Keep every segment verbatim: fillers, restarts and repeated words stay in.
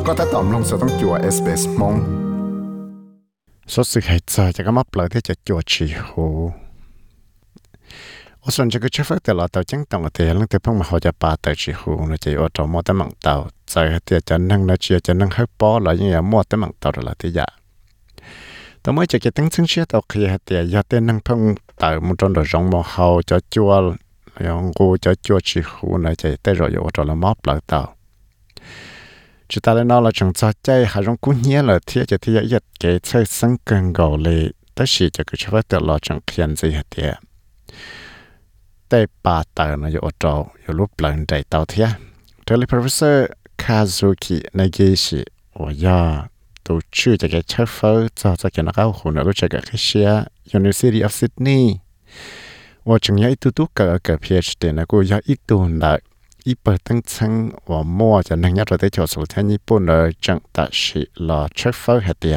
ก็ถ้าตอมลงจะต้องจั่ว เอส บี เอส มงสดสึกหายใจจะก็มาเปล่าที่จะจั่วชีหูส่วนจะก็เชื่อฟังแต่ละตัวจังต้องเตียงแต่พวกมันเขาจะปาแต่ชีหูนะจะเอาตัวมอแต่มังเต่าใจเตียจะนั่งนะเชียจะนั่งให้ป้อหรือยังไงมอแต่มังเต่าละที่อยากแต่เมื่อจะเกิดตั้งซึ่งเชื่อตัวขี้เตียอยากเต้นนั่งเพิ่งเต่ามุจนโดยจงมอเขาจะจั่วยังกูจะจั่วชีหูนะจะเต้รอยตัวละมอเปล่าเต่าจุดตาเลนอเราจังจะใจหาจงกู้เหี้ยเลยที่จะที่อยากเกิดใช้สังเกตก่อเลยแต่สิจะก็เชื่อว่าแต่เราจังเขียนสิเตียแต่ป่าเต่านะอยู่อดเราอยู่รูปหลังใจเต่าเทียเทเลโปรเฟสเซอร์คาซูกินาเกชิว่าย่าตัวชื่อจะเกิดเชฟเฟอร์จะจะเกิดนักเอาหุ่นรู้จักกับเชีย University of Sydney ว่าจังยังอีตัวตัวเกิดกับ PhD นะกูยังอีตัวน่ะอีเปิดตั้งชั้นว่ามั่วจะนั่งยัดเราได้จดสุดท้ายญี่ปุ่นเลยจังตัดสิลอเชฟเฟอร์เหตุ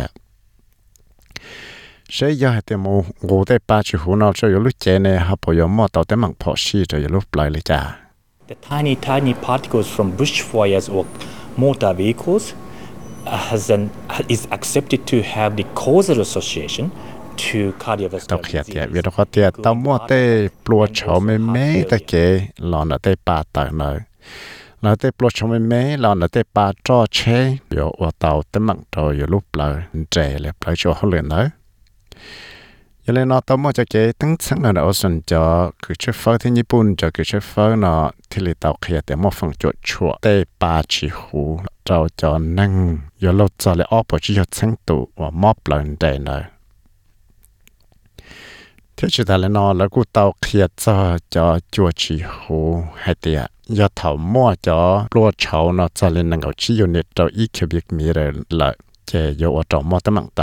ใช้ยาเหตุมูกูได้ปาจิหูนอจะอยู่ลุเจเน่ฮับพยมมั่วต่อแต่มังพอชีจะอยู่ลุปลายเลยจ้า The tiny tiny particles from bush fires or motor vehicles has an is accepted to have the causal association to cardiovascular disease เวียดเขาเตียต้มมั่วเต้ปลัวเฉาไม่แม้แต่เก๋หลอนเต้ปาตายเลยหลอนเต้ปลัวเฉาไม่แม้หลอนเต้ปาจ่อเชยเดี๋ยวว่าเต่าเต้มังโตอยู่ลุปลายเจเลยปลายชัวเขาเลยนะยังเลยนอต้มมั่วจะเก๋ตั้งชั้นเลยนะส่วนจะคือเชฟเฟอร์ที่ญี่ปุ่นจะคือเชฟเฟอร์เนาะที่เลยเต่าเขียแต่มั่วฟังจดชัวเต้ปาชิหูเราจะนั่งอยู่รถจะเลยออกไปที่ยศชั้นตัวว่ามอบเลยเดนเลยที่จุดนั้นเนาะแล้วกูเตาเคลียร์จะจะจัวชีหูให้เตียยอดเถามั่วจะปลัวเฉาเนาะจะเล่นนังเอาชีอยู่ในตัวอีคิวบิกมีเลยเลยเจโยอดมั่วตั้งมังเตา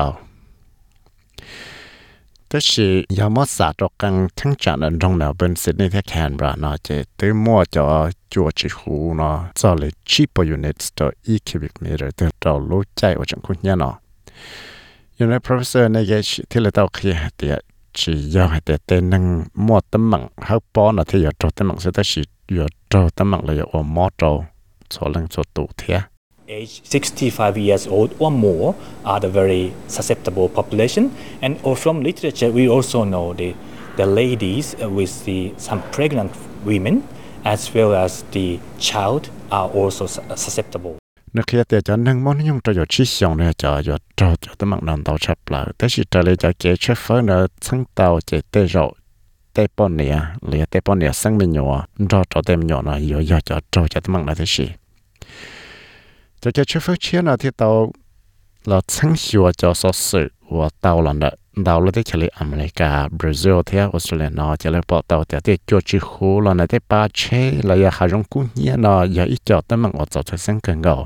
แต่สิยามอสาตกังทั้งจานตรงแนวเป็นซิดนีย์ที่แคนเบราเนาะเจตื้อมั่วจะจัวชีหูเนาะจะเลยชีปอยู่ในตัวอีคิวบิกมีเลยแต่เรารู้ใจว่าจังคุณเนี่ยเนาะอยู่ใน professor ในเกชที่เราเตาเคลียร์เตียchỉ do hai tệ tên năng mua tấm bằng hấp bó là thì giờ trâu tấm bằng sẽ tới chỉ giờ trâu tấm bằng là giờ ở mót trâu số lần số tụ thế. Age sixty-five years old or more are the very susceptible population, and or from literature we also know the the ladies with the some pregnant women as well as the child are also susceptible. Nếu khiแต่จะนั่งมองยงจะอยู่ชี้ส่งเนี่ยจะอยู่จะจะต้องมักนอนเตาชับเลยแต่สิจะเลยจะเกี่ยวเชฟเฟอร์เนี่ยทั้งเตาจะเตะโรเตะปนเนี่ยหรือเตะปนเนี่ยสังเป็นหยัวรอจะเต็มหยัวนะอยู่อยากจะจะจะต้องมักนะที่สิจะเกี่ยวเชฟเฟอร์เชื่อนะที่เตาเราทั้งหัวจะสดสื่อว่าเตาหลังเนี่ยเตาเราได้เฉลี่ยอเมริกาบราซิลที่ออสเตรเลียนะจะเลยปอเตาแต่ที่จวดชิคูเราเนี่ยที่ปาเช่เราอยากหาจงกุ้งเนี่ยนะอยากอีจอดต้องมักอดจะจะสังเกตก็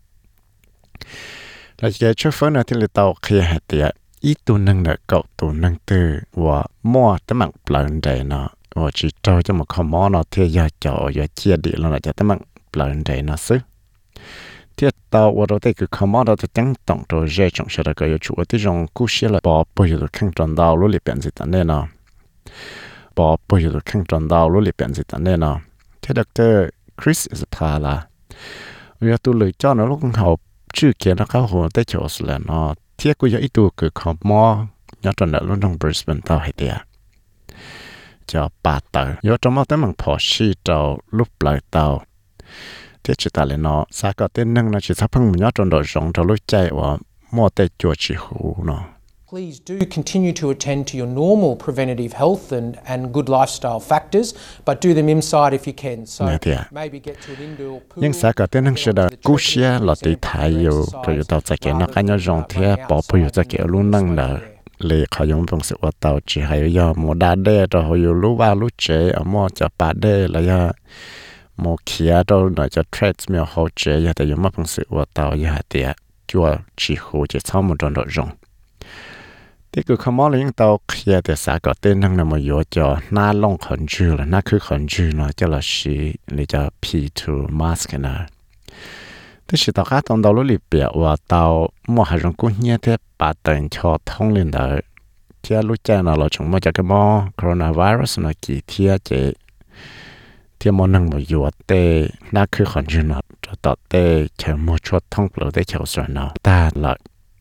เราจะช่วยฟื้นที่เราเตาเคลียร์เตียอีตัวนึงเนี่ยเก่าตัวนึงตัวว่ามั่วตั้งมังเปล่าใจเนาะว่าจีโตจะมาขโมยเนาะที่ยาจ่อยาเจียดีแล้วเราจะตั้งมังเปล่าใจเนาะซึที่เตาว่าเราได้คือขโมยเราจะตั้งต้องตัวเจ้าจงเชื่อก็อยู่ชัวที่จงกู้เชื่อเลยปอปอยู่ข้างจนดาวรู้หรือเป็นสิตันเนี่ยเนาะปอปอยู่ข้างจนดาวรู้หรือเป็นสิตันเนี่ยเนาะที่ด็อกเตอร์คริสอิสพาลาว่าตัวเลยเจ้าเนาะลูกเขาชื่อเขียนแล้วเขาหัวได้โจทย์เลยเนาะเที่ยกูอยากอีตัวคือขโมยยอดตอนนั้นรุ่นของบริสเบนเท่าให้เดียจะปาเตอร์ยอดจำเอาแต่มังพอชีเจ้าลูกปลายเตาเที่ยจุดตาเลยเนาะสากเต้นนั่งนะจิตสัพพังยอดจนโดยจงจะรู้ใจว่ามั่วแต่จวดชิหูเนาะ Please do continue to attend to your normal preventative health and, and good lifestyle factors, but do them inside if you can. So maybe get to an indoor pool. ยังสากเต้นนั่งเสด็จกู้เชียหลอดตีไทยอยู่ก็อยู่ต่อจากเกี่ยนักการยงเทียปอพอยู่จากเกี่ยวรุ่นนั่งเลยเลยเขายงเป็นสิ่งว่าเตาจีให้ยอมโมดาเดต่อเขาอยู่รู้ว่ารู้เจอโมจะปาเดแล้วยาโมเขียต่อหน่อยจะเทรดมีเขาเจยแต่ยังไม่เป็นสิ่งว่าเตายาเตียจัวชีหูจะเข้ามาโดนโดนจงที่คือคำว่าเลี้ยงเตาเคลียแต่สากเต้นนั่งในมวยจอหน้าลงขนจืดเลยนั่นคือขนจืดเนาะจะละชีหรือจะ พี ทู mask นะที่สิตาข้าตอนเราลุยเปียว่าเตาหม้อหายงกุ้งเนี่ยที่ปาเต็นชอท้องเล่นได้ที่รู้ใจนะเราชงมาจากหม้อโคโรนาไวรัสนะกี่ที่เจที่มันนั่งมวยเตนั่นคือขนจืดเนาะจะ là tọt tê chờ mua chua thông bự tê chậu sữa nào ta là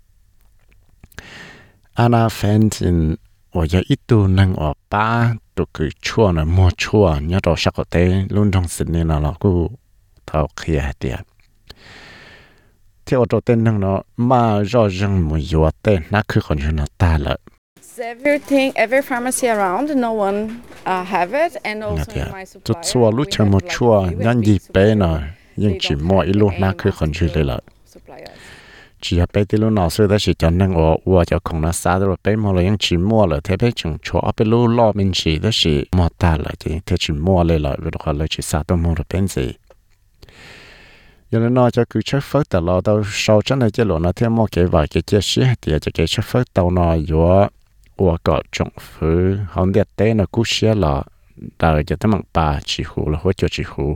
Anna Fenton 我有一度能我爸都可以错呢，莫错，你到下个day 轮同十年了了，กู头开的。ที่我做电能了，嘛绕人没有的，那可可能那大了。 Everything, every pharmacy around, no one uh, have it, and also in my supplier. 做错路全没错，人一杯呢，ยัง只摸一路，那可可能来了。chỉ là bây giờ nó sửa đó chỉ cho nên ở ở cho con nó xa rồi bây giờ là những chỉ mua là thế bây chúng cho bây giờ lo mình chỉ đó chỉ mua ta là thì thế chỉ mua lại là rồi đó là chỉ xa tôi mua được bên gì giờ nó cho cứ chấp phật tại lo đâu sau cho nên cái lo nó thêm mua cái vài cái chia sẻ thì cho cái chấp phật tàu nó vừa ở cái trong phứ không biết tên nó cú sẻ là đời cho tấm bằng ba chỉ hữu là hỗ trợ chỉ hữu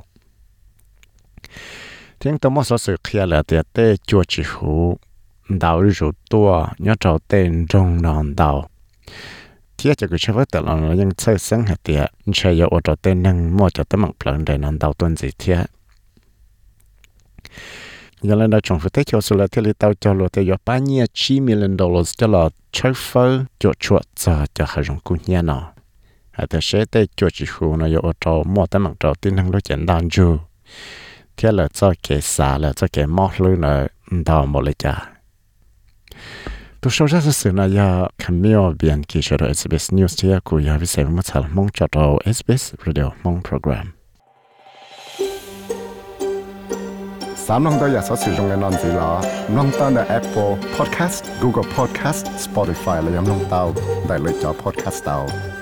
tiếng tôi muốn sự kia là để để cho chỉ hữu đào rồi tua nhớ trâu tên trong non đào thì cho cái chế độ là nóยังใช้สังหารใช้ยาอดtên năng mua cho tấm bằng plan để non đào tuần gì thế giờ lên đó trong phía tây cho số là thì tao cho lo thì có bao nhiêu chín million dollars cho là chơi phơi cho chuột cho cho hai dòng cún nhà nó à thì sẽ để cho chỉ hữu nó có trâu mua tấm bằng trâu tên năng nó chẳng đàn chưa thế là cho cái xả là cho cái mót luôn là đào một lấy trả tôi sau đó sự này ya Camille biên kỹ cho ét bê ét News thì cũng ya bị xem một lần mong cho đầu ét bê ét Radio mong program sám nông tôi ya số sử dụng cái nón gì là nông ta là Apple Podcast Google Podcast Spotify là nông tao đại lựa chọn podcast tao